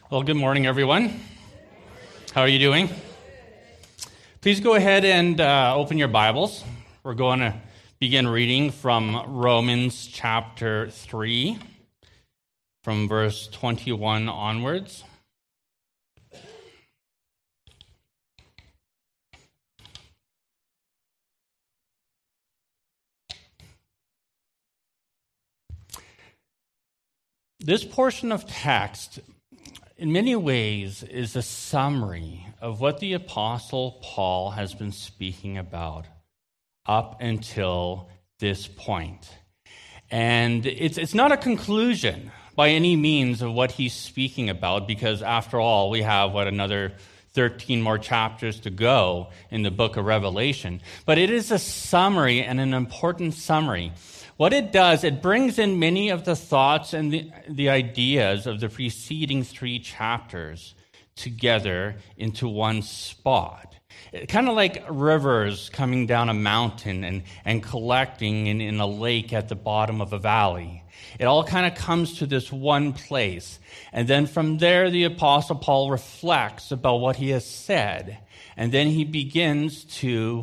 Well, good morning, everyone. How are you doing? Please go ahead and open your Bibles. We're going to begin reading from Romans chapter 3, from verse 21 onwards. This portion of text, in many ways, is a summary of what the Apostle Paul has been speaking about up until this point. And it's not a conclusion by any means of what he's speaking about, because after all, we have, another 13 more chapters to go in the book of Revelation. But it is a summary, and an important summary. What it does, it brings in many of the thoughts and the ideas of the preceding three chapters together into one spot. Kind of like rivers coming down a mountain and collecting in a lake at the bottom of a valley. It all kind of comes to this one place. And then from there, the Apostle Paul reflects about what he has said. And then he begins to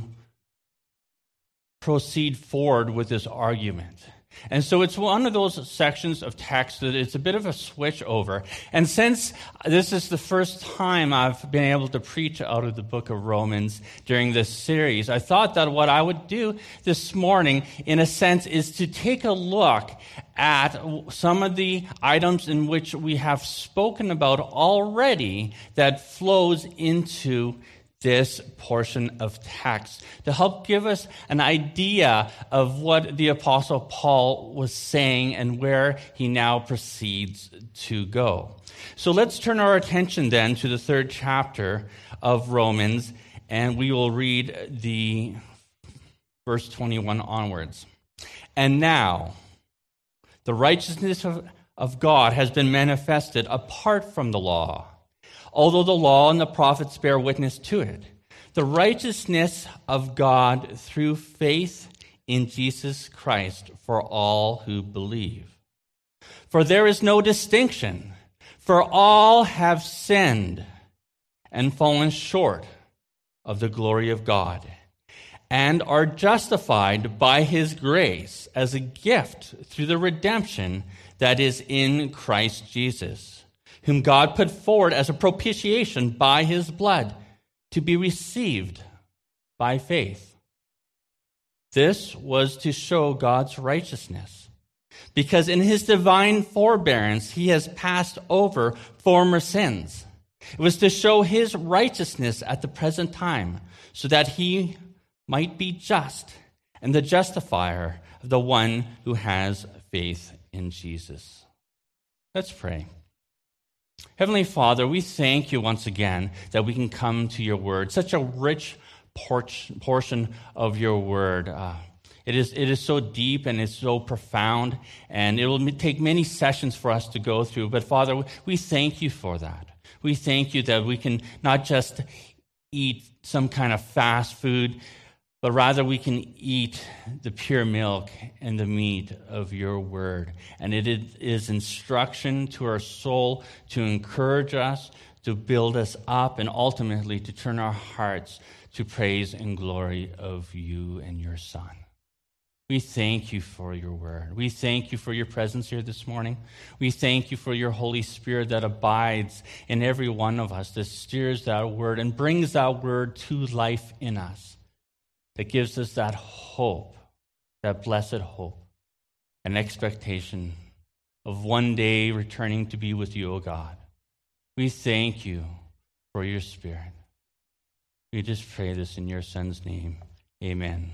proceed forward with this argument. And so it's one of those sections of text that it's a bit of a switch over. And since this is the first time I've been able to preach out of the book of Romans during this series, I thought that what I would do this morning, in a sense, is to take a look at some of the items in which we have spoken about already that flows into this portion of text to help give us an idea of what the Apostle Paul was saying and where he now proceeds to go. So let's turn our attention then to the third chapter of Romans, and we will read the verse 21 onwards. And now, the righteousness of God has been manifested apart from the law, although the law and the prophets bear witness to it. The righteousness of God through faith in Jesus Christ for all who believe. For there is no distinction, for all have sinned and fallen short of the glory of God, and are justified by his grace as a gift through the redemption that is in Christ Jesus, whom God put forward as a propitiation by his blood to be received by faith. This was to show God's righteousness, because in his divine forbearance he has passed over former sins. It was to show his righteousness at the present time, so that he might be just and the justifier of the one who has faith in Jesus. Let's pray. Heavenly Father, we thank you once again that we can come to your word, such a rich portion of your word. It is so deep and it's so profound, and it will take many sessions for us to go through. But Father, we thank you for that. We thank you that we can not just eat some kind of fast food, but rather we can eat the pure milk and the meat of your word. And it is instruction to our soul to encourage us, to build us up, and ultimately to turn our hearts to praise and glory of you and your Son. We thank you for your word. We thank you for your presence here this morning. We thank you for your Holy Spirit that abides in every one of us, that steers that word and brings that word to life in us, that gives us that hope, that blessed hope, an expectation of one day returning to be with you, O God. We thank you for your Spirit. We just pray this in your Son's name. Amen.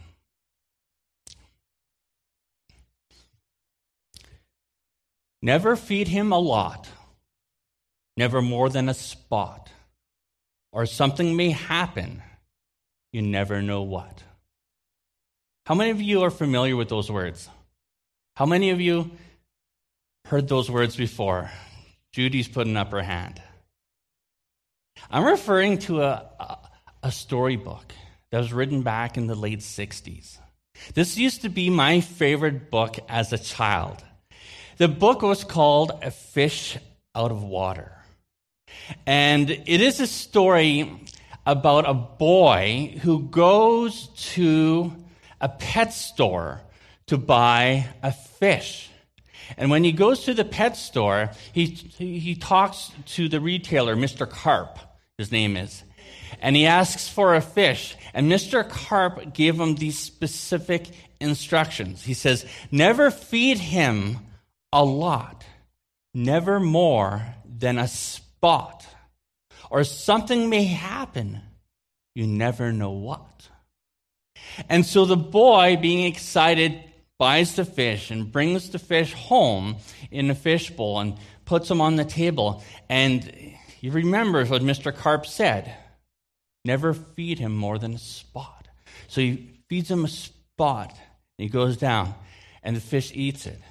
Never feed him a lot, never more than a spot, or something may happen, you never know what. How many of you are familiar with those words? How many of you heard those words before? Judy's putting up her hand. I'm referring to a storybook that was written back in the late 60s. This used to be my favorite book as a child. The book was called A Fish Out of Water. And it is a story about a boy who goes to a pet store to buy a fish. And when he goes to the pet store, he talks to the retailer, Mr. Carp, his name is. And he asks for a fish. And Mr. Carp gave him these specific instructions. He says, never feed him a lot, never more than a spot, or something may happen. You never know what. And so the boy, being excited, buys the fish and brings the fish home in a fishbowl and puts them on the table. And he remembers what Mr. Carp said. Never feed him more than a spot. So he feeds him a spot. And he goes down, and the fish eats it.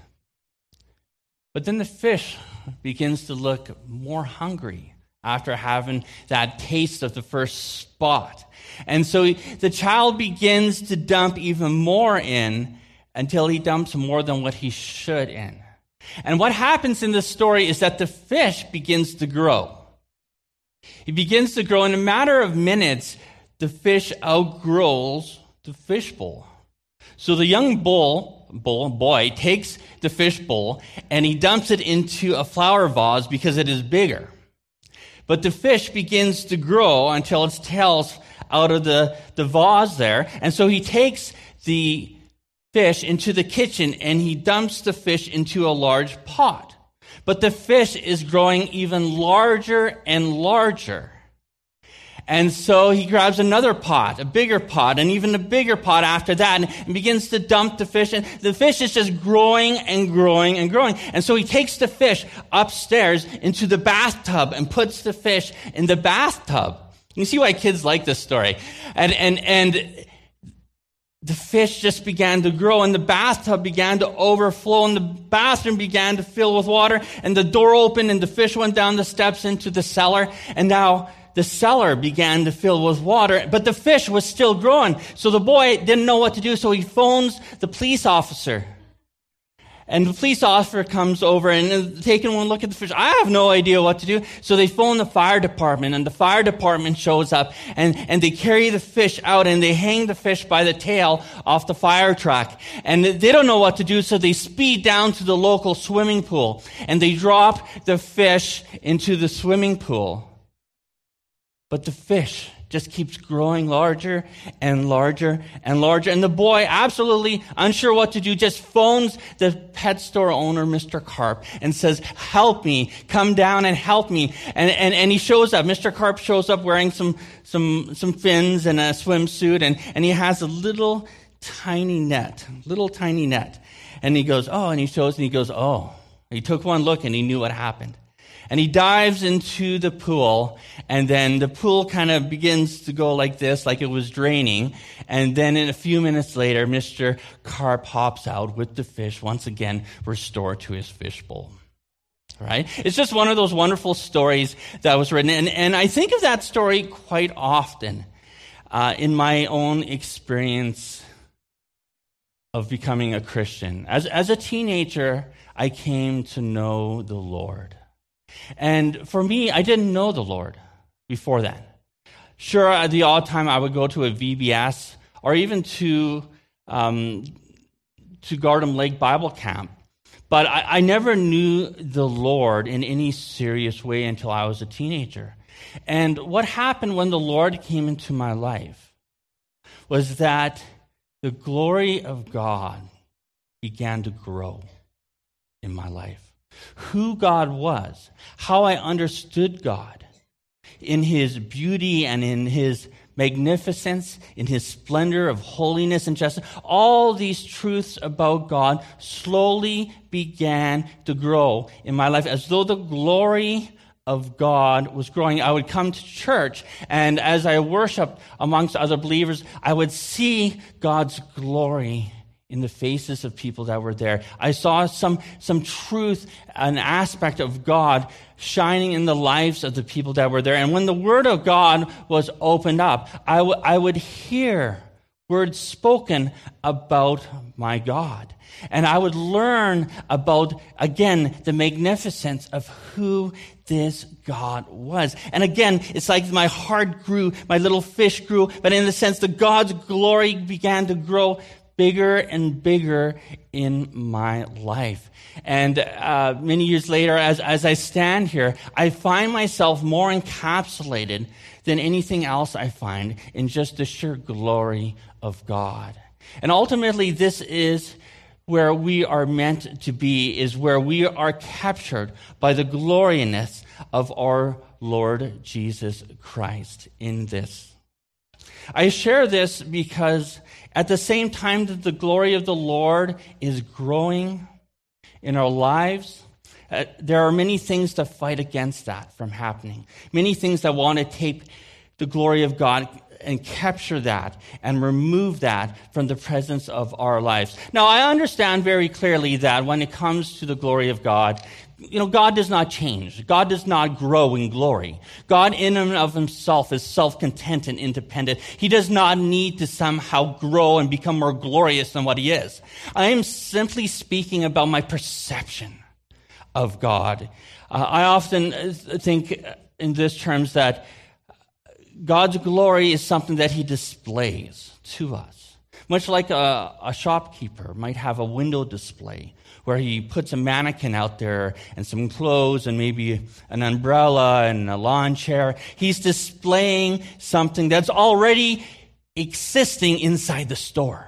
But then the fish begins to look more hungry after having that taste of the first spot. And so the child begins to dump even more in until he dumps more than what he should in. And what happens in this story is that the fish begins to grow. He begins to grow. In a matter of minutes, the fish outgrows the fishbowl. So the young boy takes the fishbowl and he dumps it into a flower vase because it is bigger. But the fish begins to grow until its tail's out of the vase there. And so he takes the fish into the kitchen and he dumps the fish into a large pot. But the fish is growing even larger and larger. And so he grabs another pot, a bigger pot, and even a bigger pot after that, and begins to dump the fish. And the fish is just growing and growing and growing. And so he takes the fish upstairs into the bathtub and puts the fish in the bathtub. You see why kids like this story. And the fish just began to grow, and the bathtub began to overflow, and the bathroom began to fill with water, and the door opened, and the fish went down the steps into the cellar, and now the cellar began to fill with water, but the fish was still growing. So the boy didn't know what to do, so he phones the police officer. And the police officer comes over and taking one look at the fish. I have no idea what to do. So they phone the fire department, and the fire department shows up, and they carry the fish out, and they hang the fish by the tail off the fire truck. And they don't know what to do, so they speed down to the local swimming pool, and they drop the fish into the swimming pool. But the fish just keeps growing larger and larger and larger. And the boy, absolutely unsure what to do, just phones the pet store owner, Mr. Carp, and says, help me, come down and help me. And he shows up. Mr. Carp shows up wearing some fins and a swimsuit, and he has a little tiny net. And he goes, oh, and he shows, and he goes, oh. He took one look, and he knew what happened. And he dives into the pool, and then the pool kind of begins to go like this, like it was draining. And then in a few minutes later, Mr. Carp hops out with the fish, once again restored to his fishbowl. Right? It's just one of those wonderful stories that was written. And I think of that story quite often in my own experience of becoming a Christian. As a teenager, I came to know the Lord. And for me, I didn't know the Lord before that. Sure, at the odd time I would go to a VBS or even to Garden Lake Bible Camp. But I never knew the Lord in any serious way until I was a teenager. And what happened when the Lord came into my life was that the glory of God began to grow in my life. Who God was, how I understood God in His beauty and in His magnificence, in His splendor of holiness and justice. All these truths about God slowly began to grow in my life as though the glory of God was growing. I would come to church, and as I worshiped amongst other believers, I would see God's glory in the faces of people that were there. I saw some truth, an aspect of God shining in the lives of the people that were there. And when the Word of God was opened up, I would hear words spoken about my God. And I would learn about, again, the magnificence of who this God was. And again, it's like my heart grew, my little fish grew, but in the sense that God's glory began to grow bigger and bigger in my life. And many years later, as I stand here, I find myself more encapsulated than anything else I find in just the sheer glory of God. And ultimately, this is where we are meant to be, is where we are captured by the gloriousness of our Lord Jesus Christ in this. I share this because at the same time that the glory of the Lord is growing in our lives, there are many things that fight against that from happening. Many things that want to take the glory of God and capture that and remove that from the presence of our lives. Now, I understand very clearly that when it comes to the glory of God, God does not change. God does not grow in glory. God in and of himself is self-content and independent. He does not need to somehow grow and become more glorious than what he is. I am simply speaking about my perception of God. I often think in this terms that God's glory is something that he displays to us. Much like a shopkeeper might have a window display where he puts a mannequin out there and some clothes and maybe an umbrella and a lawn chair. He's displaying something that's already existing inside the store.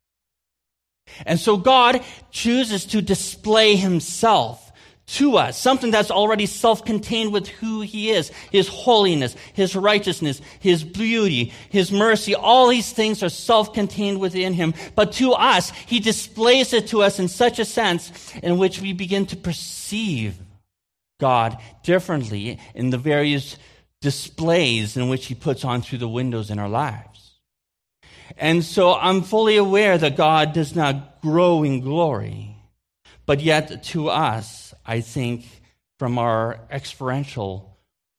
And so God chooses to display himself to us, something that's already self-contained with who he is, his holiness, his righteousness, his beauty, his mercy. All these things are self-contained within him. But to us, he displays it to us in such a sense in which we begin to perceive God differently in the various displays in which he puts on through the windows in our lives. And so I'm fully aware that God does not grow in glory, but yet to us, I think, from our experiential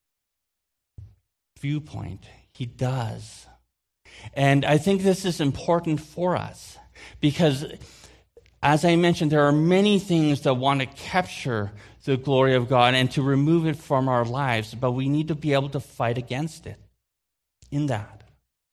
viewpoint, he does. And I think this is important for us because, as I mentioned, there are many things that want to capture the glory of God and to remove it from our lives, but we need to be able to fight against it in that.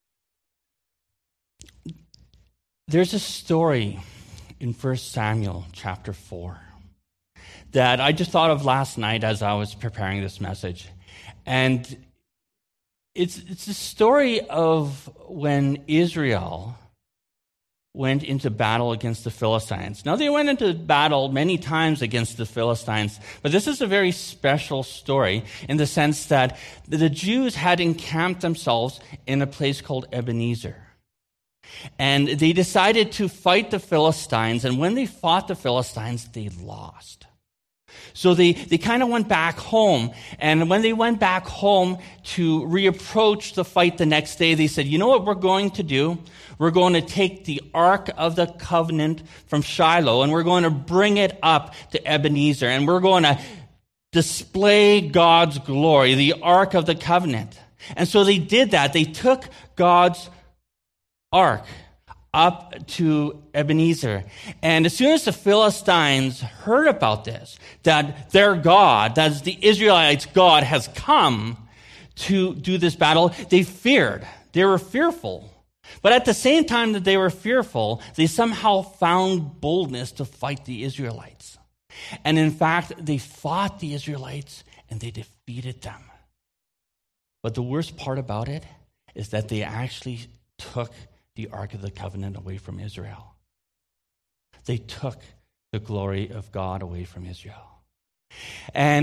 There's a story in 1 Samuel chapter 4 that I just thought of last night as I was preparing this message. And it's a story of when Israel went into battle against the Philistines. Now, they went into battle many times against the Philistines, but this is a very special story in the sense that the Jews had encamped themselves in a place called Ebenezer. And they decided to fight the Philistines, and when they fought the Philistines, they lost. So they kind of went back home, and when they went back home to reapproach the fight the next day, they said, you know what we're going to do? We're going to take the Ark of the Covenant from Shiloh, and we're going to bring it up to Ebenezer, and we're going to display God's glory, the Ark of the Covenant. And so they did that. They took God's Ark up to Ebenezer. And as soon as the Philistines heard about this, that their God, that the Israelites' God has come to do this battle, they feared. They were fearful. But at the same time that they were fearful, they somehow found boldness to fight the Israelites. And in fact, they fought the Israelites and they defeated them. But the worst part about it is that they actually took the Ark of the Covenant away from Israel. They took the glory of God away from Israel. And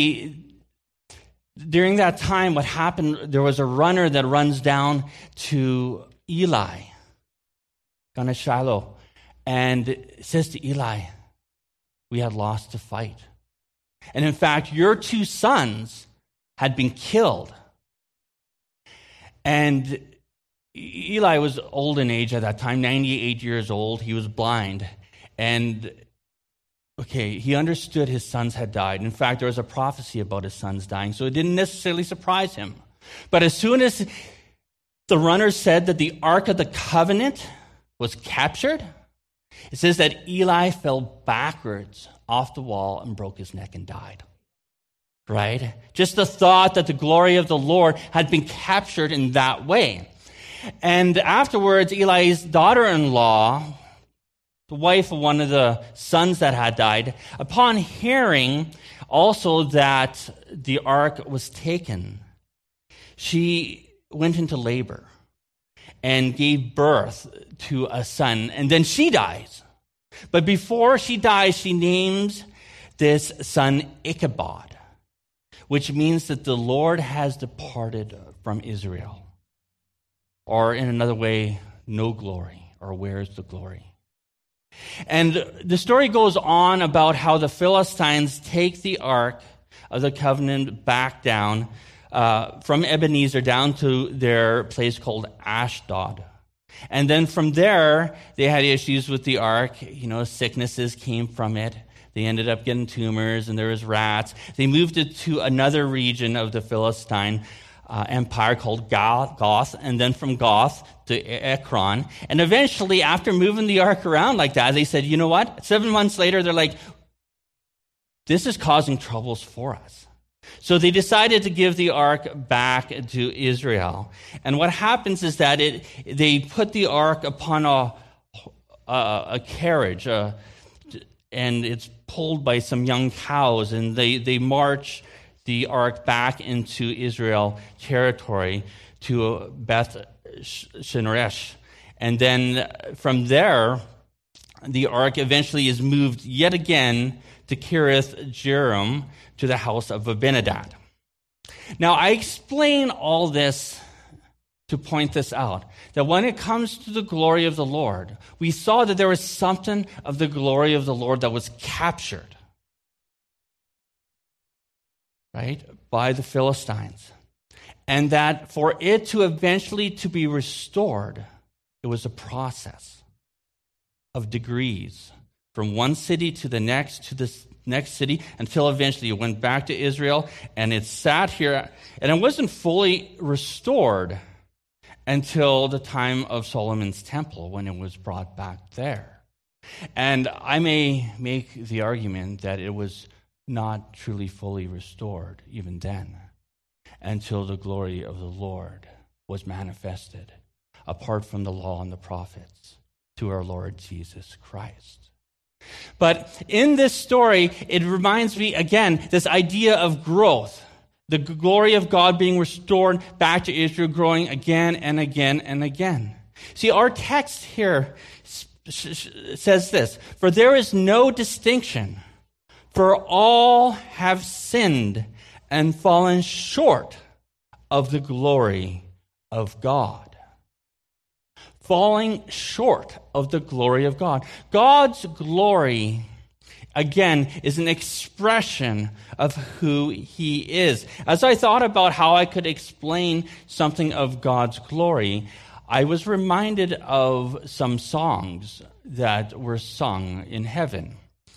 during that time, what happened, there was a runner that runs down to Eli, down to Shiloh, and says to Eli, we had lost the fight. And in fact, your 2 sons had been killed. And Eli was old in age at that time, 98 years old. He was blind. And, he understood his sons had died. In fact, there was a prophecy about his sons dying, so it didn't necessarily surprise him. But as soon as the runner said that the Ark of the Covenant was captured, it says that Eli fell backwards off the wall and broke his neck and died. Right? Just the thought that the glory of the Lord had been captured in that way. And afterwards, Eli's daughter-in-law, the wife of one of the sons that had died, upon hearing also that the ark was taken, she went into labor and gave birth to a son, and then she dies. But before she dies, she names this son Ichabod, which means that the Lord has departed from Israel. Or in another way, no glory, or where's the glory? And the story goes on about how the Philistines take the Ark of the Covenant back down from Ebenezer down to their place called Ashdod. And then from there, they had issues with the Ark. Sicknesses came from it. They ended up getting tumors, and there was rats. They moved it to another region of the Philistine empire called Goth, and then from Goth to Ekron. And eventually, after moving the ark around like that, they said, you know what? 7 months later, they're like, this is causing troubles for us. So they decided to give the ark back to Israel. And what happens is that they put the ark upon a carriage, and it's pulled by some young cows, and they march the ark back into Israel territory to Beth Shemesh. And then from there, the ark eventually is moved yet again to Kiriath Jearim, to the house of Abinadab. Now, I explain all this to point this out, that when it comes to the glory of the Lord, we saw that there was something of the glory of the Lord that was captured, right, by the Philistines. And that for it to eventually to be restored, it was a process of degrees from one city to the next city, until eventually it went back to Israel, and it sat here, and it wasn't fully restored until the time of Solomon's temple, when it was brought back there. And I may make the argument that it was not truly fully restored even then, until the glory of the Lord was manifested, apart from the law and the prophets, to our Lord Jesus Christ. But in this story, it reminds me again, this idea of growth, the glory of God being restored back to Israel, growing again and again and again. See, our text here says this: for there is no distinction, for all have sinned and fallen short of the glory of God. Falling short of the glory of God. God's glory, again, is an expression of who He is. As I thought about how I could explain something of God's glory, I was reminded of some songs that were sung in heaven.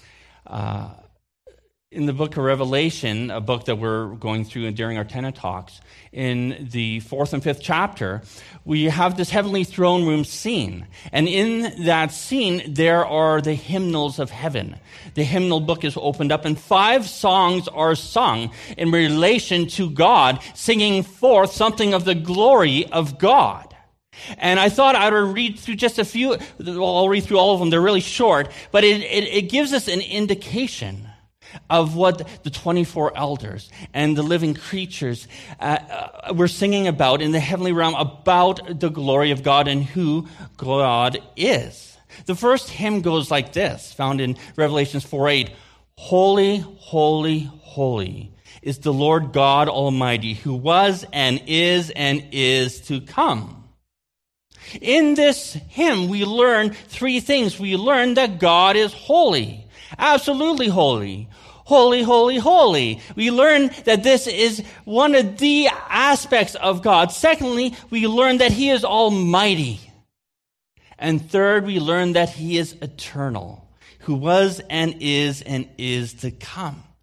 In the book of Revelation, a book that we're going through during our Tenant Talks, in the 4th and 5th chapter, we have this heavenly throne room scene. And in that scene, there are the hymnals of heaven. The hymnal book is opened up, and 5 songs are sung in relation to God, singing forth something of the glory of God. And I thought I would read through just a few. I'll read through all of them. They're really short, but it gives us an indication of what the 24 elders and the living creatures were singing about in the heavenly realm, about the glory of God and who God is. The first hymn goes like this, found in Revelations 4:8. Holy, holy, holy is the Lord God Almighty, who was and is to come. In this hymn, we learn 3 things. We learn that God is holy, absolutely holy. Holy, holy, holy. We learn that this is one of the aspects of God. Secondly, we learn that He is almighty. And third, we learn that He is eternal, who was and is to come.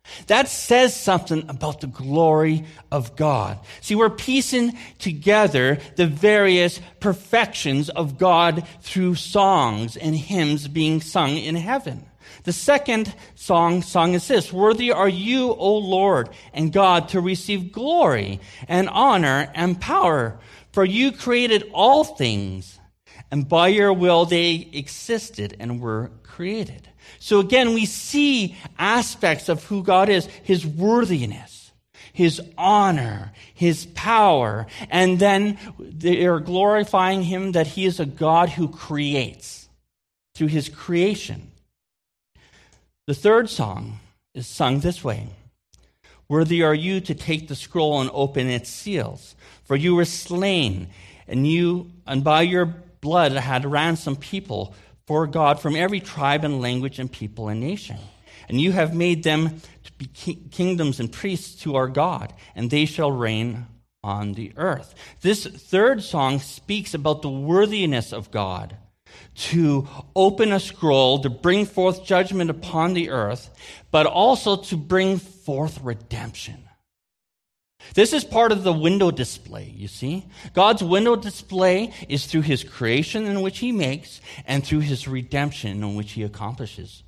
That says something about the glory of God. See, we're piecing together the various perfections of God through songs and hymns being sung in heaven. The second song is this: "Worthy are you, O Lord and God, to receive glory and honor and power. For you created all things, and by your will they existed and were created." So again, we see aspects of who God is: his worthiness, his honor, his power, and then they are glorifying him that he is a God who creates through his creation. The third song is sung this way: "Worthy are you to take the scroll and open its seals. For you were slain, and by your blood had ransomed people for God from every tribe and language and people and nation. And you have made them to be kingdoms and priests to our God, and they shall reign on the earth." This third song speaks about the worthiness of God to open a scroll, to bring forth judgment upon the earth, but also to bring forth redemption. This is part of the window display, you see. God's window display is through his creation in which he makes and through his redemption in which he accomplishes.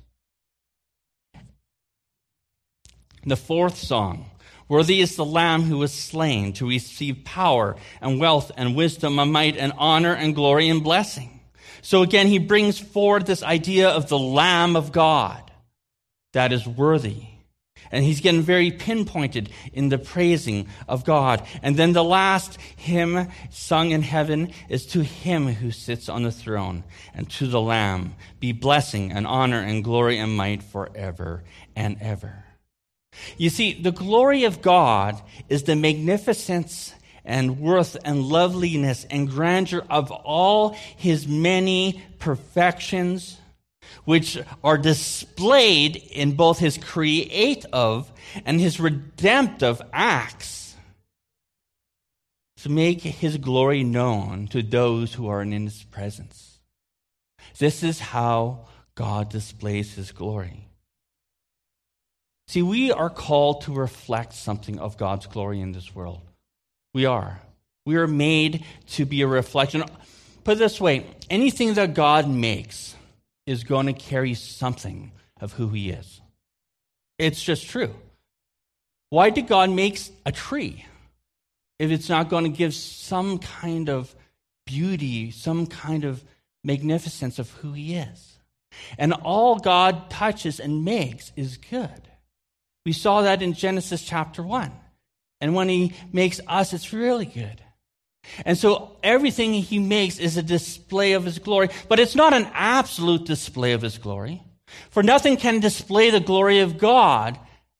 The fourth song: "Worthy is the Lamb who was slain to receive power and wealth and wisdom and might and honor and glory and blessing." So again, he brings forward this idea of the Lamb of God that is worthy. And he's getting very pinpointed in the praising of God. And then the last hymn sung in heaven is "To him who sits on the throne and to the Lamb be blessing and honor and glory and might forever and ever." You see, the glory of God is the magnificence and worth and loveliness and grandeur of all his many perfections, which are displayed in both his creative and his redemptive acts to make his glory known to those who are in his presence. This is how God displays his glory. See, we are called to reflect something of God's glory in this world. We are. We are made to be a reflection. Put it this way: anything that God makes is going to carry something of who he is. It's just true. Why did God make a tree if it's not going to give some kind of beauty, some kind of magnificence of who he is? And all God touches and makes is good. We saw that in Genesis chapter 1. And when he makes us, it's really good. And so everything he makes is a display of his glory, but it's not an absolute display of his glory. For nothing can display the glory of God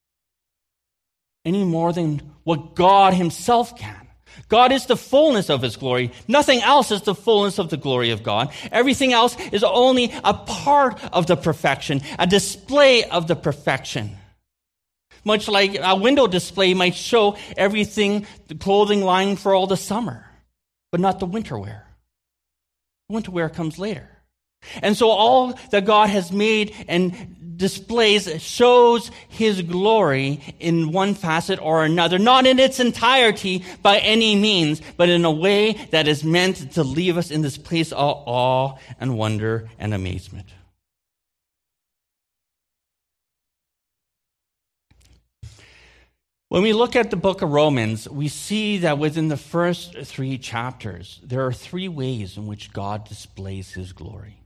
any more than what God himself can. God is the fullness of his glory. Nothing else is the fullness of the glory of God. Everything else is only a part of the perfection, a display of the perfection. Much like a window display might show everything, the clothing line for all the summer, but not the winter wear. Winter wear comes later. And so all that God has made and displays shows his glory in one facet or another, not in its entirety by any means, but in a way that is meant to leave us in this place of awe and wonder and amazement. When we look at the book of Romans, we see that within the first 3 chapters, there are 3 ways in which God displays his glory.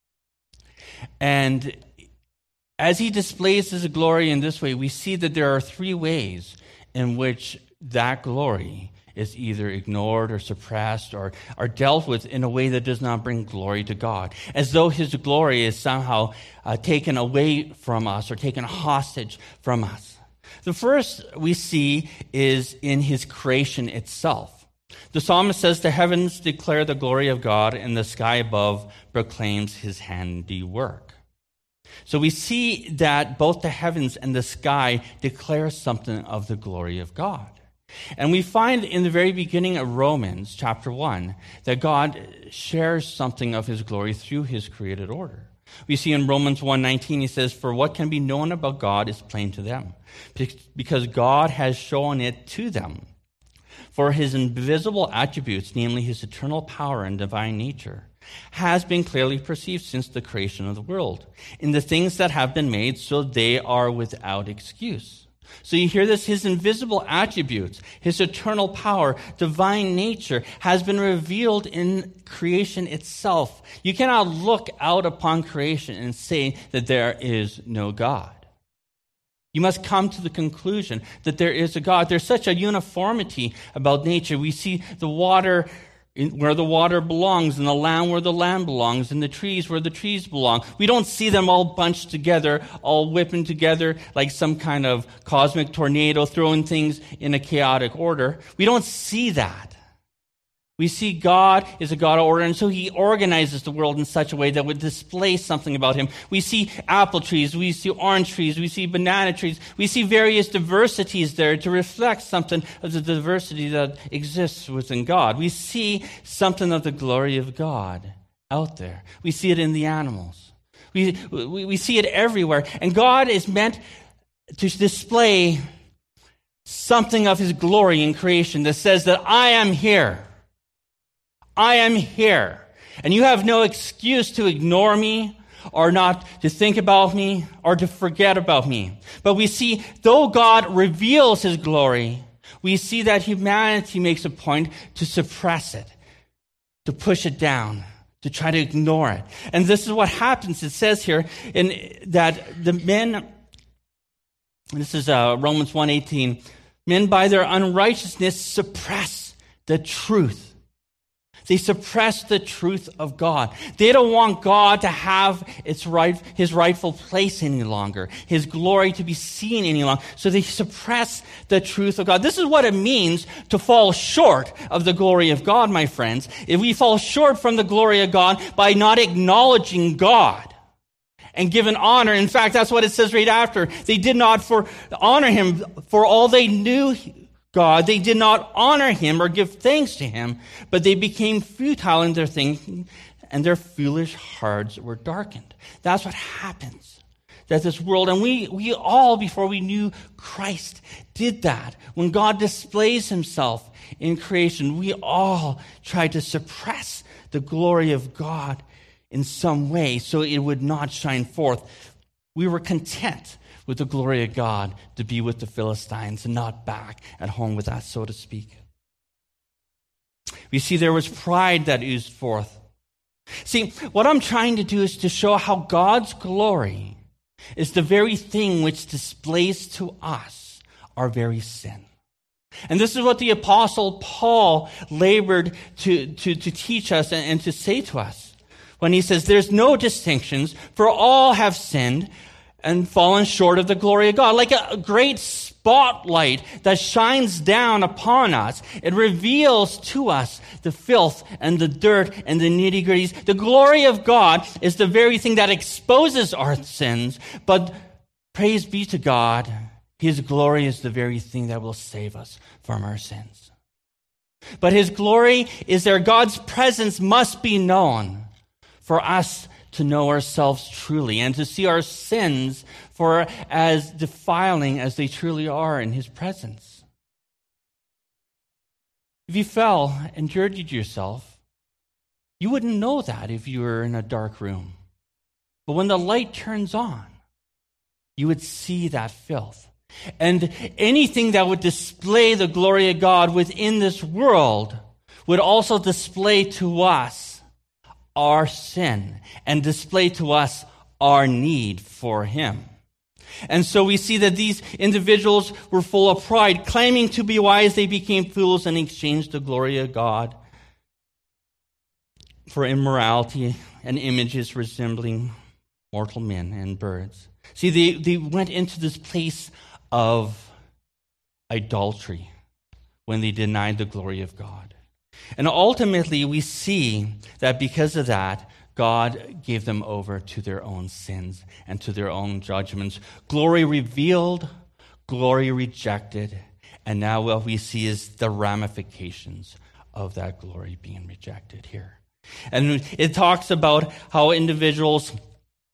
And as he displays his glory in this way, we see that there are 3 ways in which that glory is either ignored or suppressed or dealt with in a way that does not bring glory to God, as though his glory is somehow taken away from us or taken hostage from us. The first we see is in his creation itself. The psalmist says, "The heavens declare the glory of God, and the sky above proclaims his handiwork." So we see that both the heavens and the sky declare something of the glory of God. And we find in the very beginning of Romans chapter 1 that God shares something of his glory through his created order. We see in Romans 1:19, he says, "For what can be known about God is plain to them, because God has shown it to them. For his invisible attributes, namely his eternal power and divine nature, has been clearly perceived since the creation of the world, in the things that have been made, so they are without excuse." So you hear this, his invisible attributes, his eternal power, divine nature has been revealed in creation itself. You cannot look out upon creation and say that there is no God. You must come to the conclusion that there is a God. There's such a uniformity about nature. We see the water where the water belongs, and the land where the land belongs, and the trees where the trees belong. We don't see them all bunched together, all whipping together like some kind of cosmic tornado throwing things in a chaotic order. We don't see that. We see God is a God of order, and so he organizes the world in such a way that would display something about him. We see apple trees, we see orange trees, we see banana trees, we see various diversities there to reflect something of the diversity that exists within God. We see something of the glory of God out there. We see it in the animals. We see it everywhere. And God is meant to display something of his glory in creation that says that I am here. I am here, and you have no excuse to ignore me or not to think about me or to forget about me. But we see, though God reveals his glory, we see that humanity makes a point to suppress it, to push it down, to try to ignore it. And this is what happens. It says here that the men, this is Romans 1:18, men by their unrighteousness suppress the truth. They suppress the truth of God. They don't want God to have his rightful place any longer, his glory to be seen any longer. So they suppress the truth of God. This is what it means to fall short of the glory of God, my friends. If we fall short from the glory of God by not acknowledging God and giving honor. In fact, that's what it says right after. They did not honor him for all they knew God. They did not honor him or give thanks to him, but they became futile in their thinking, and their foolish hearts were darkened. That's what happens. That this world, and we all, before we knew Christ, did that. When God displays himself in creation, we all tried to suppress the glory of God in some way so it would not shine forth. We were content with the glory of God to be with the Philistines and not back at home with us, so to speak. We see there was pride that oozed forth. See, what I'm trying to do is to show how God's glory is the very thing which displays to us our very sin. And this is what the Apostle Paul labored to teach us and to say to us when he says, "There's no distinctions, for all have sinned and fallen short of the glory of God." Like a great spotlight that shines down upon us, it reveals to us the filth and the dirt and the nitty-gritties. The glory of God is the very thing that exposes our sins, but praise be to God, his glory is the very thing that will save us from our sins. But his glory is there. God's presence must be known for us to know ourselves truly and to see our sins for as defiling as they truly are in his presence. If you fell and dirtied yourself, you wouldn't know that if you were in a dark room. But when the light turns on, you would see that filth. And anything that would display the glory of God within this world would also display to us our sin and display to us our need for him. And so we see that these individuals were full of pride. Claiming to be wise, they became fools and exchanged the glory of God for immorality and images resembling mortal men and birds. See, they went into this place of idolatry when they denied the glory of God. And ultimately, we see that because of that, God gave them over to their own sins and to their own judgments. Glory revealed, glory rejected, and now what we see is the ramifications of that glory being rejected here. And it talks about how individuals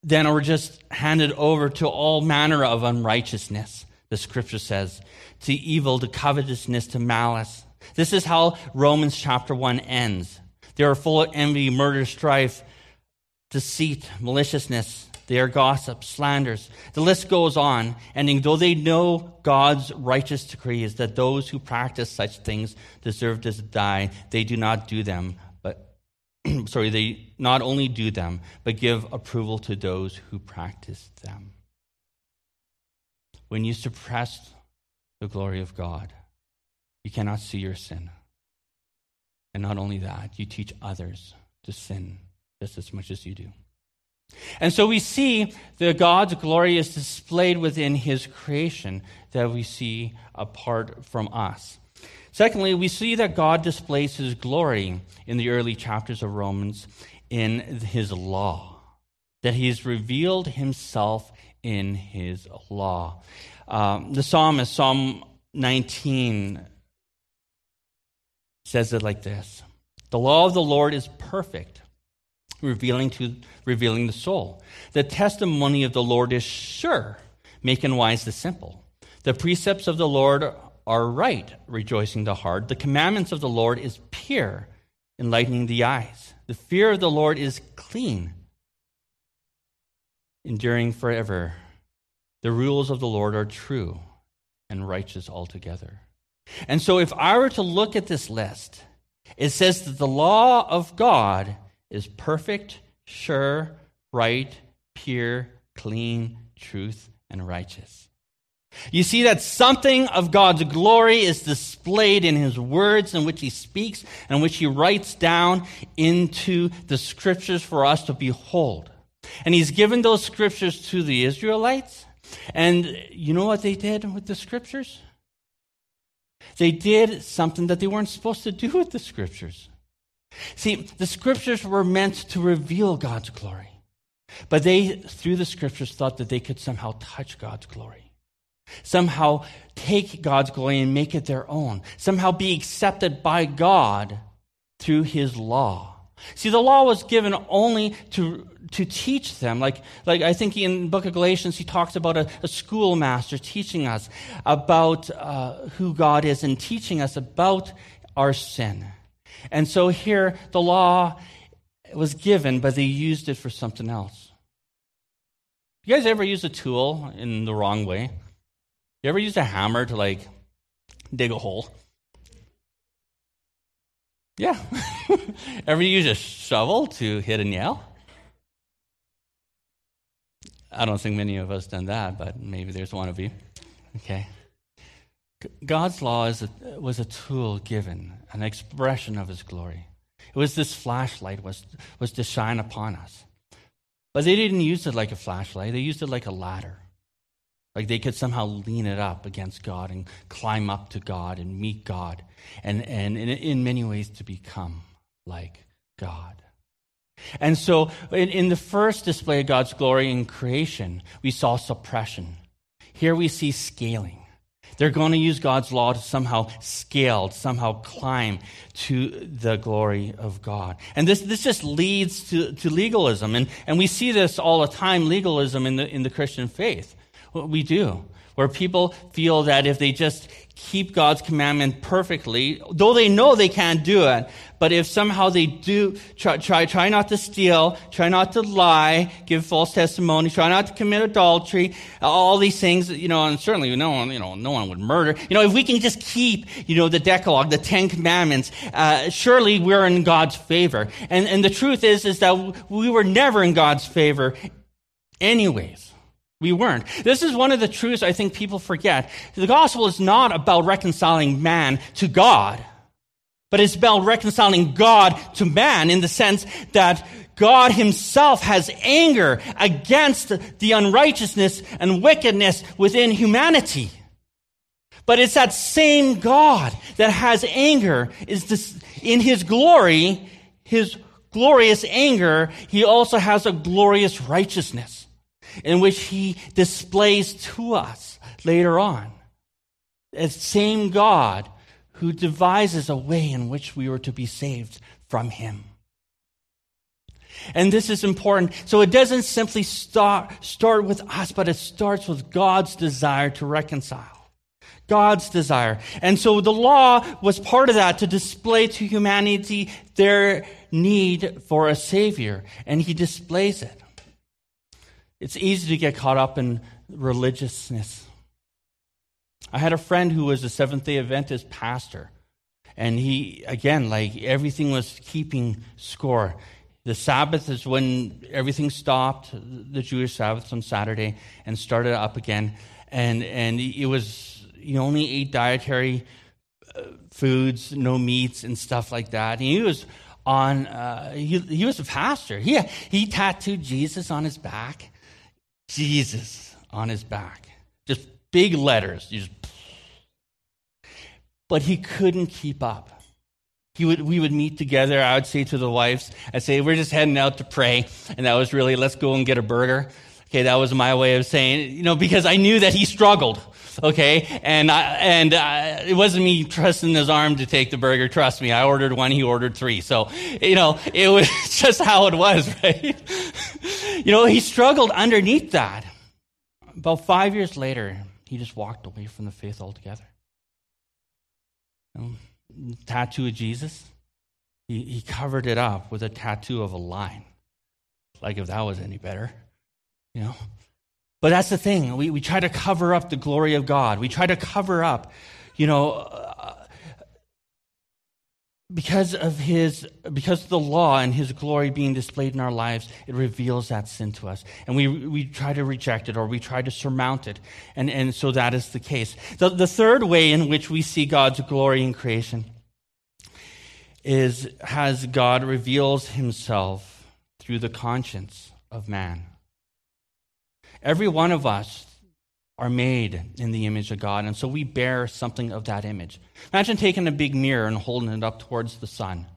then are just handed over to all manner of unrighteousness, the scripture says, to evil, to covetousness, to malice. This is how Romans chapter 1 ends. They are full of envy, murder, strife, deceit, maliciousness. They are gossips, slanders. The list goes on, ending, though they know God's righteous decree is that those who practice such things deserve to die, they do not do them, they not only do them, but give approval to those who practice them. When you suppress the glory of God, you cannot see your sin. And not only that, you teach others to sin just as much as you do. And so we see that God's glory is displayed within his creation that we see apart from us. Secondly, we see that God displays his glory in the early chapters of Romans in his law, that he has revealed himself in his law. The psalmist, Psalm 19, says it like this: "The law of the Lord is perfect, revealing the soul. The testimony of the Lord is sure, making wise the simple. The precepts of the Lord are right, rejoicing the heart. The commandments of the Lord is pure, enlightening the eyes. The fear of the Lord is clean, enduring forever. The rules of the Lord are true and righteous altogether." And so if I were to look at this list, it says that the law of God is perfect, sure, right, pure, clean, truth, and righteous. You see that something of God's glory is displayed in his words in which he speaks and which he writes down into the scriptures for us to behold. And he's given those scriptures to the Israelites. And you know what they did with the scriptures? They did something that they weren't supposed to do with the scriptures. See, the scriptures were meant to reveal God's glory. But they, through the scriptures, thought that they could somehow touch God's glory. Somehow take God's glory and make it their own. Somehow be accepted by God through his law. See, the law was given only to teach them. Like I think in the book of Galatians, he talks about a schoolmaster teaching us about who God is and teaching us about our sin. And so here, the law was given, but they used it for something else. You guys ever use a tool in the wrong way? You ever use a hammer to dig a hole? Yeah. Ever use a shovel to hit a nail? I don't think many of us done that, but maybe there's one of you. Okay. God's law was a tool given, an expression of his glory. It was this flashlight was to shine upon us. But they didn't use it like a flashlight. They used it like a ladder. Like they could somehow lean it up against God and climb up to God and meet God and in many ways to become like God. And so in the first display of God's glory in creation, we saw suppression. Here we see scaling. They're going to use God's law to somehow scale, somehow climb to the glory of God. And this just leads to legalism. And we see this all the time, legalism in the Christian faith. What we do, where people feel that if they just keep God's commandment perfectly, though they know they can't do it, but if somehow they do try not to steal, try not to lie, give false testimony, try not to commit adultery, all these things, and certainly no one would murder. If we can just keep, the Decalogue, the 10 Commandments, surely we're in God's favor. And the truth is that we were never in God's favor anyways. We weren't. This is one of the truths I think people forget. The gospel is not about reconciling man to God, but it's about reconciling God to man in the sense that God himself has anger against the unrighteousness and wickedness within humanity. But it's that same God that has anger in his glory, his glorious anger, he also has a glorious righteousness in which he displays to us later on. It's the same God who devises a way in which we were to be saved from him. And this is important. So it doesn't simply start with us, but it starts with God's desire to reconcile. God's desire. And so the law was part of that, to display to humanity their need for a Savior. And he displays it. It's easy to get caught up in religiousness. I had a friend who was a Seventh-day Adventist pastor. And he, again, like everything was keeping score. The Sabbath is when everything stopped, the Jewish Sabbath on Saturday, and started up again. And it was, he only ate dietary foods, no meats and stuff like that. And he was he was a pastor. He tattooed Jesus on his back. Jesus on his back. Just big letters. But he couldn't keep up. We would meet together. I would say to the wives, I'd say, we're just heading out to pray. And that was really, let's go and get a burger. Okay, that was my way of saying, because I knew that he struggled. Okay, and it wasn't me trusting his arm to take the burger. Trust me, I ordered one, he ordered 3. So, it was just how it was, right? He struggled underneath that. About 5 years later, he just walked away from the faith altogether. Tattoo of Jesus, he covered it up with a tattoo of a lion. Like if that was any better, But that's the thing. We try to cover up the glory of God. We try to cover up, because of the law and his glory being displayed in our lives, it reveals that sin to us. And we try to reject it, or we try to surmount it. And so that is the case. The third way in which we see God's glory in creation is as God reveals himself through the conscience of man. Every one of us are made in the image of God, and so we bear something of that image. Imagine taking a big mirror and holding it up towards the sun.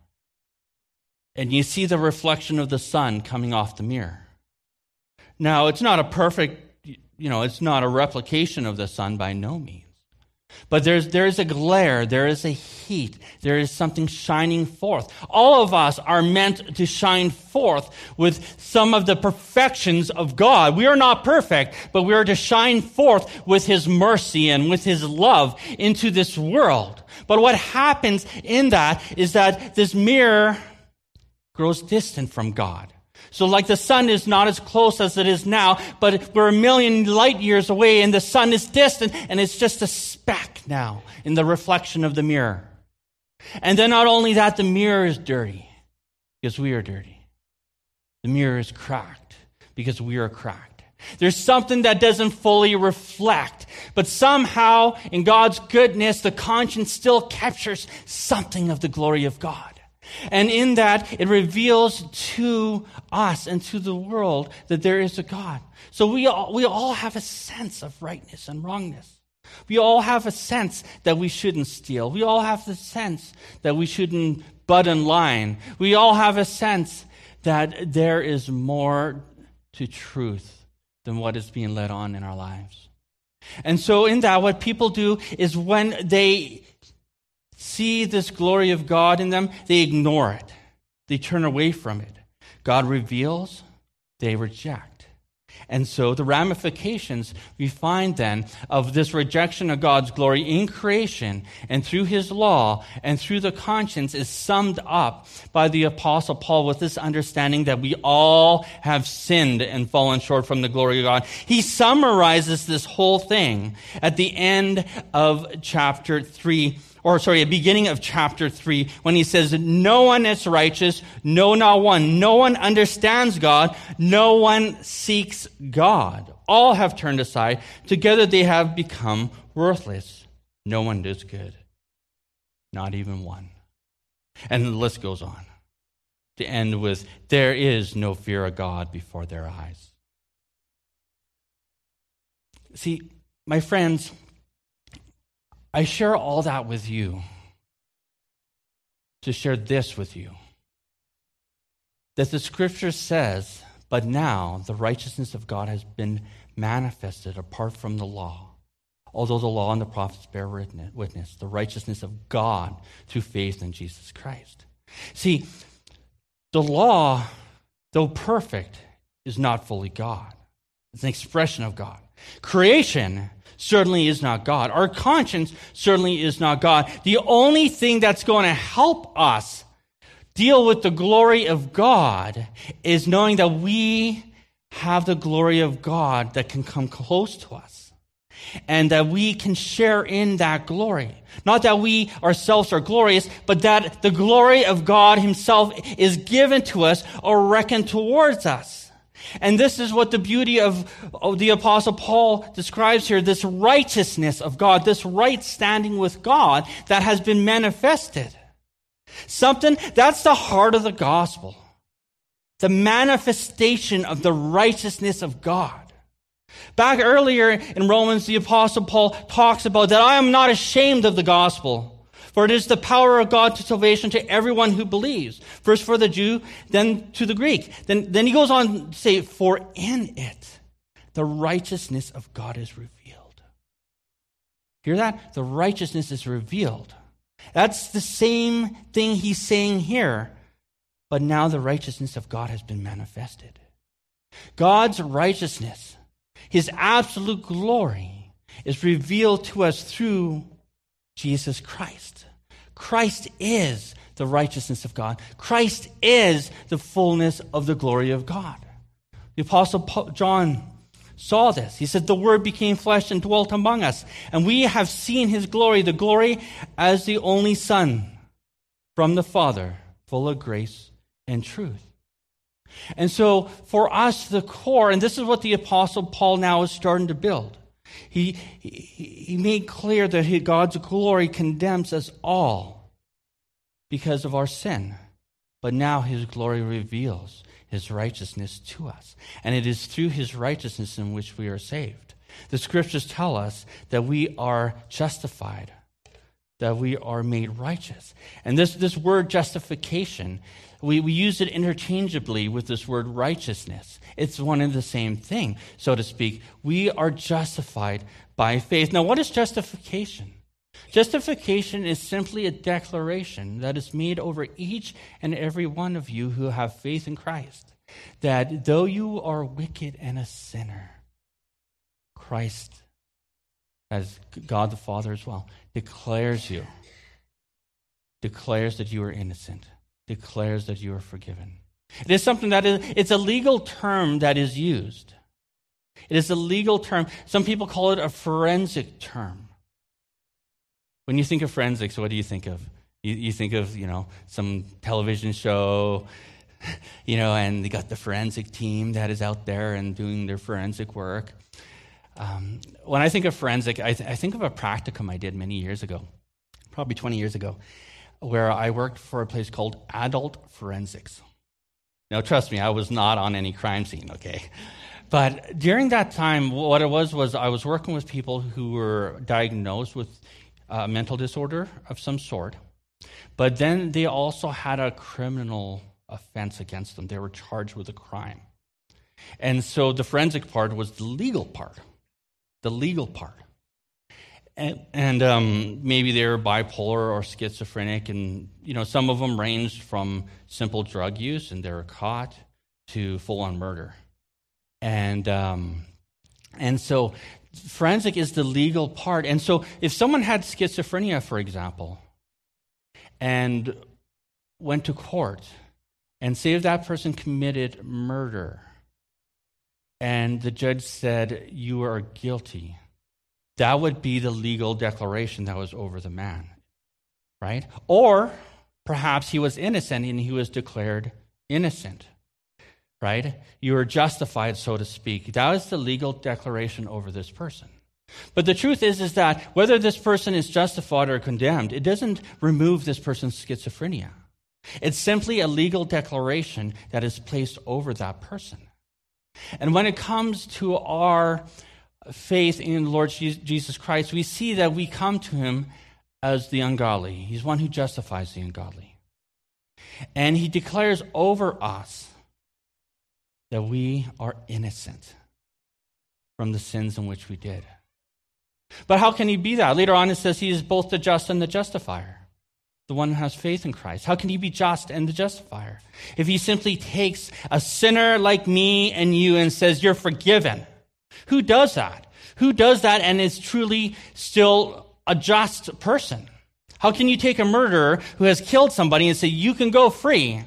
And you see the reflection of the sun coming off the mirror. Now, it's not a perfect, it's not a replication of the sun by no means. But there is a glare, there is a heat, there is something shining forth. All of us are meant to shine forth with some of the perfections of God. We are not perfect, but we are to shine forth with his mercy and with his love into this world. But what happens in that is that this mirror grows distant from God. So like the sun is not as close as it is now, but we're 1,000,000 light years away and the sun is distant and it's just a speck now in the reflection of the mirror. And then not only that, the mirror is dirty because we are dirty. The mirror is cracked because we are cracked. There's something that doesn't fully reflect, but somehow in God's goodness, the conscience still captures something of the glory of God. And in that, it reveals to us and to the world that there is a God. So we all have a sense of rightness and wrongness. We all have a sense that we shouldn't steal. We all have the sense that we shouldn't butt in line. We all have a sense that there is more to truth than what is being led on in our lives. And so in that, what people do is when they see this glory of God in them, they ignore it. They turn away from it. God reveals, they reject. And so the ramifications we find then of this rejection of God's glory in creation and through his law and through the conscience is summed up by the Apostle Paul with this understanding that we all have sinned and fallen short from the glory of God. He summarizes this whole thing at the end of beginning of chapter 3, when he says, no one is righteous, no, not one. No one understands God. No one seeks God. All have turned aside. Together they have become worthless. No one does good. Not even one. And the list goes on to end with, there is no fear of God before their eyes. See, my friends, I share all that with you to share this with you. That the scripture says, but now the righteousness of God has been manifested apart from the law. Although the law and the prophets bear witness, the righteousness of God through faith in Jesus Christ. See, the law though perfect, is not fully God. It's an expression of God. Creation certainly is not God. Our conscience certainly is not God. The only thing that's going to help us deal with the glory of God is knowing that we have the glory of God that can come close to us, and that we can share in that glory. Not that we ourselves are glorious, but that the glory of God himself is given to us or reckoned towards us. And this is what the beauty of the Apostle Paul describes here, this righteousness of God, this right standing with God that has been manifested. Something that's the heart of the gospel. The manifestation of the righteousness of God. Back earlier in Romans, the Apostle Paul talks about that I am not ashamed of the gospel, for it is the power of God to salvation to everyone who believes. First for the Jew, then to the Greek. Then he goes on to say, for in it the righteousness of God is revealed. Hear that? The righteousness is revealed. That's the same thing he's saying here. But now the righteousness of God has been manifested. God's righteousness, his absolute glory, is revealed to us through Jesus Christ. Christ is the righteousness of God. Christ is the fullness of the glory of God. The Apostle John saw this. He said, the Word became flesh and dwelt among us, and we have seen his glory, the glory as the only Son from the Father, full of grace and truth. And so for us, the core, and this is what the Apostle Paul now is starting to build. He made clear that God's glory condemns us all because of our sin. But now his glory reveals his righteousness to us. And it is through his righteousness in which we are saved. The scriptures tell us that we are justified, that we are made righteous. And this word justification, we use it interchangeably with this word righteousness. It's one and the same thing, so to speak. We are justified by faith. Now, what is justification? Justification is simply a declaration that is made over each and every one of you who have faith in Christ, that though you are wicked and a sinner, Christ, as God the Father as well, declares that you are innocent, declares that you are forgiven. It is something it's a legal term that is used. It is a legal term. Some people call it a forensic term. When you think of forensics, what do you think of? You think of, some television show, and they got the forensic team that is out there and doing their forensic work. When I think of forensic, I think of a practicum I did many years ago, probably 20 years ago, where I worked for a place called Adult Forensics. Now, trust me, I was not on any crime scene, okay? But during that time, what it was I was working with people who were diagnosed with a mental disorder of some sort, but then they also had a criminal offense against them. They were charged with a crime. And so the forensic part was the legal part. And maybe they were bipolar or schizophrenic, and some of them ranged from simple drug use and they were caught to full-on murder. And so forensic is the legal part. And so if someone had schizophrenia, for example, and went to court, and say if that person committed murder, and the judge said, you are guilty, that would be the legal declaration that was over the man, right? Or perhaps he was innocent and he was declared innocent, right? You were justified, so to speak. That was the legal declaration over this person. But the truth is that whether this person is justified or condemned, it doesn't remove this person's schizophrenia. It's simply a legal declaration that is placed over that person. And when it comes to our faith in the Lord Jesus Christ, we see that we come to him as the ungodly. He's one who justifies the ungodly. And he declares over us that we are innocent from the sins in which we did. But how can he be that? Later on it says he is both the just and the justifier. the one who has faith in Christ? How can he be just and the justifier? If he simply takes a sinner like me and you and says, you're forgiven. Who does that? Who does that and is truly still a just person? How can you take a murderer who has killed somebody and say, you can go free,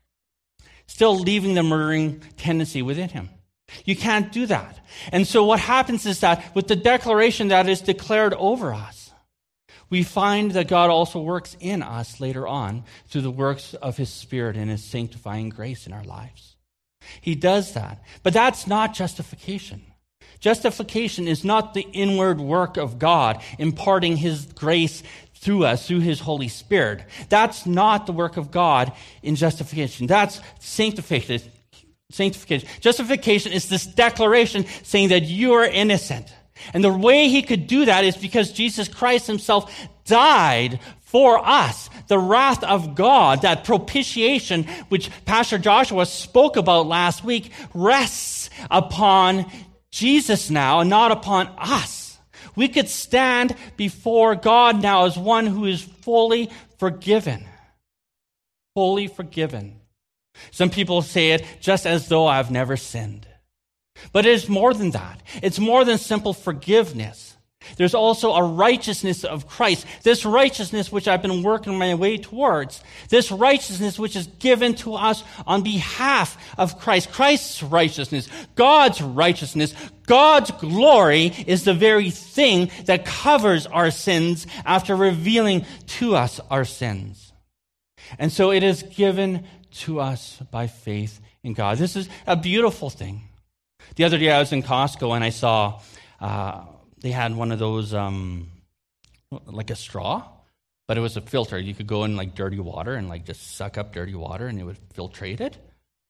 still leaving the murdering tendency within him? You can't do that. And so what happens is that with the declaration that is declared over us, we find that God also works in us later on through the works of his Spirit and his sanctifying grace in our lives. He does that. But that's not justification. Justification is not the inward work of God imparting his grace through us, through his Holy Spirit. That's not the work of God in justification. That's sanctification. Justification is this declaration saying that you are innocent. And the way he could do that is because Jesus Christ himself died for us. The wrath of God, that propitiation, which Pastor Joshua spoke about last week, rests upon Jesus now and not upon us. We could stand before God now as one who is fully forgiven. Fully forgiven. Some people say it just as though I've never sinned. But it is more than that. It's more than simple forgiveness. There's also a righteousness of Christ. This righteousness which I've been working my way towards. This righteousness which is given to us on behalf of Christ. Christ's righteousness, God's righteousness, God's glory is the very thing that covers our sins after revealing to us our sins. And so it is given to us by faith in God. This is a beautiful thing. The other day I was in Costco and I saw they had one of those, like a straw, but it was a filter. You could go in like dirty water and like just suck up dirty water and it would filtrate it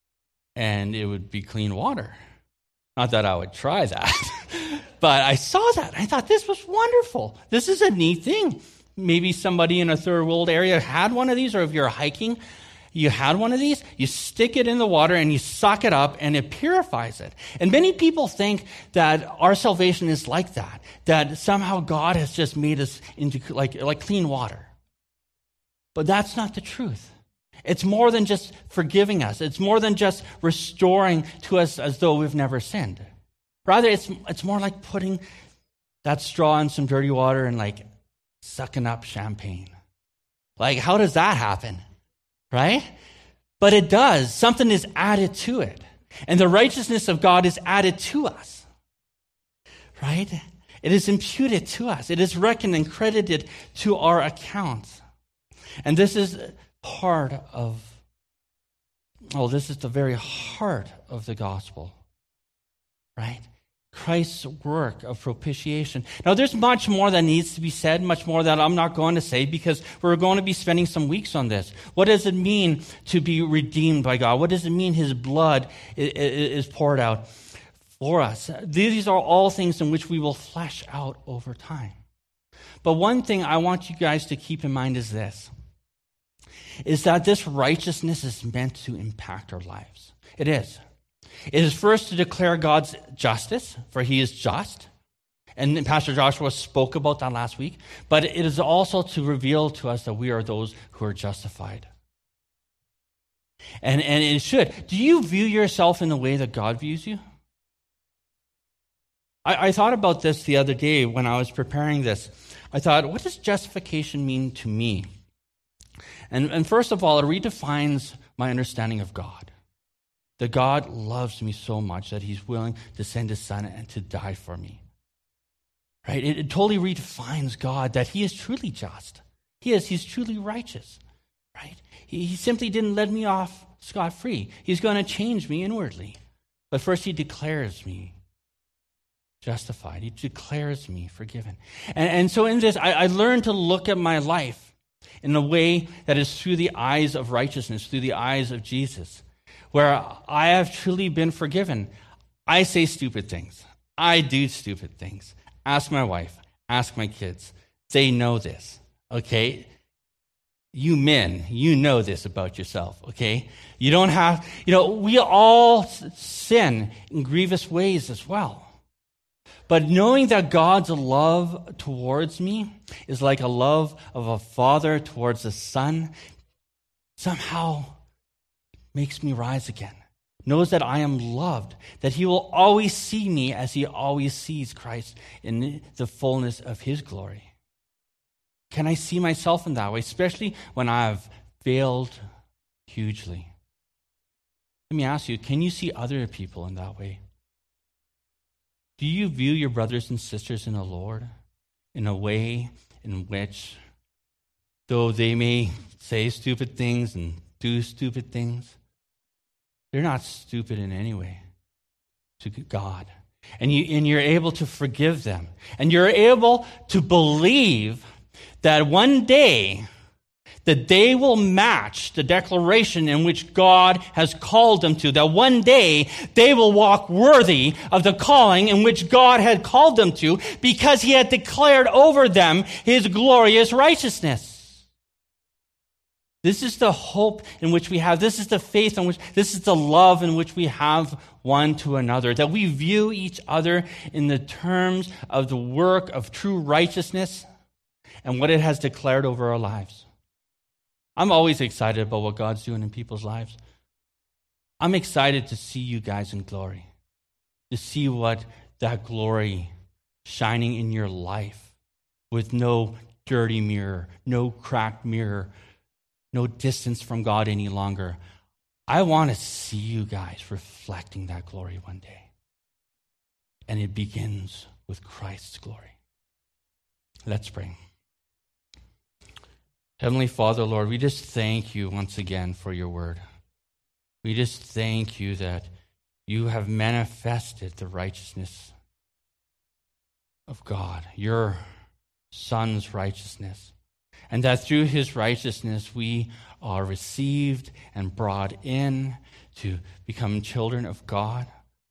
and it would be clean water. Not that I would try that, but I saw that. I thought this was wonderful. This is a neat thing. Maybe somebody in a third world area had one of these, or if you're hiking, you had one of these, you stick it in the water and you suck it up and it purifies it. And many people think that our salvation is like that somehow God has just made us into like clean water. But that's not the truth. It's more than just forgiving us. It's more than just restoring to us as though we've never sinned. Rather, it's more like putting that straw in some dirty water and like sucking up champagne. Like, how does that happen? Right? But it does. Something is added to it. And the righteousness of God is added to us. Right? It is imputed to us. It is reckoned and credited to our account. And this is this is the very heart of the gospel. Right? Christ's work of propitiation. Now, there's much more that needs to be said, much more that I'm not going to say, because we're going to be spending some weeks on this. What does it mean to be redeemed by God? What does it mean his blood is poured out for us? These are all things in which we will flesh out over time. But one thing I want you guys to keep in mind is this, is that this righteousness is meant to impact our lives. It is. It is first to declare God's justice, for he is just. And Pastor Joshua spoke about that last week. But it is also to reveal to us that we are those who are justified. And it should. Do you view yourself in the way that God views you? I thought about this the other day when I was preparing this. I thought, what does justification mean to me? And first of all, it redefines my understanding of God. That God loves me so much that he's willing to send his son and to die for me. Right? It totally redefines God, that he is truly just. He's truly righteous. Right? He simply didn't let me off scot-free. He's going to change me inwardly. But first he declares me justified. He declares me forgiven. And so in this, I learned to look at my life in a way that is through the eyes of righteousness, through the eyes of Jesus, where I have truly been forgiven. I say stupid things. I do stupid things. Ask my wife. Ask my kids. They know this, okay? You men, you know this about yourself, okay? You don't have, we all sin in grievous ways as well. But knowing that God's love towards me is like a love of a father towards a son somehow makes me rise again. Knows that I am loved, that he will always see me as he always sees Christ in the fullness of his glory. Can I see myself in that way, especially when I've failed hugely? Let me ask you, can you see other people in that way? Do you view your brothers and sisters in the Lord in a way in which, though they may say stupid things and do stupid things, they're not stupid in any way to God? And you're able to forgive them. And you're able to believe that one day that they will match the declaration in which God has called them to, that one day they will walk worthy of the calling in which God had called them to, because he had declared over them his glorious righteousness. This is the hope in which we have. This is the faith in which, this is the love in which we have one to another, that we view each other in the terms of the work of true righteousness and what it has declared over our lives. I'm always excited about what God's doing in people's lives. I'm excited to see you guys in glory, to see what that glory shining in your life with no dirty mirror, no cracked mirror, no distance from God any longer. I want to see you guys reflecting that glory one day. And it begins with Christ's glory. Let's pray. Heavenly Father, Lord, we just thank you once again for your word. We just thank you that you have manifested the righteousness of God, your Son's righteousness, and that through his righteousness we are received and brought in to become children of God.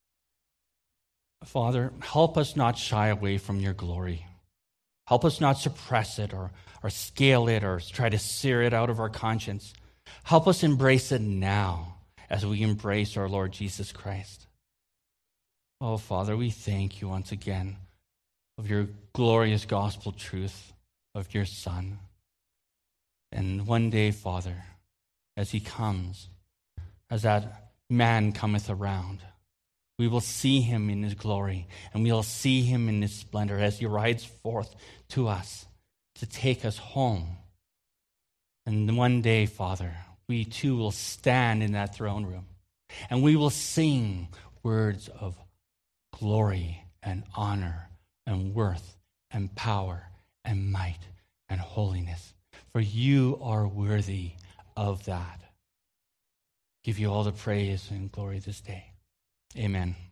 Father, help us not shy away from your glory. Help us not suppress it or scale it or try to sear it out of our conscience. Help us embrace it now as we embrace our Lord Jesus Christ. Oh, Father, we thank you once again of your glorious gospel truth of your Son. And one day, Father, as he comes, as that man cometh around, we will see him in his glory, and we will see him in his splendor as he rides forth to us to take us home. And one day, Father, we too will stand in that throne room, and we will sing words of glory and honor and worth and power and might and holiness. For you are worthy of that. Give you all the praise and glory this day. Amen.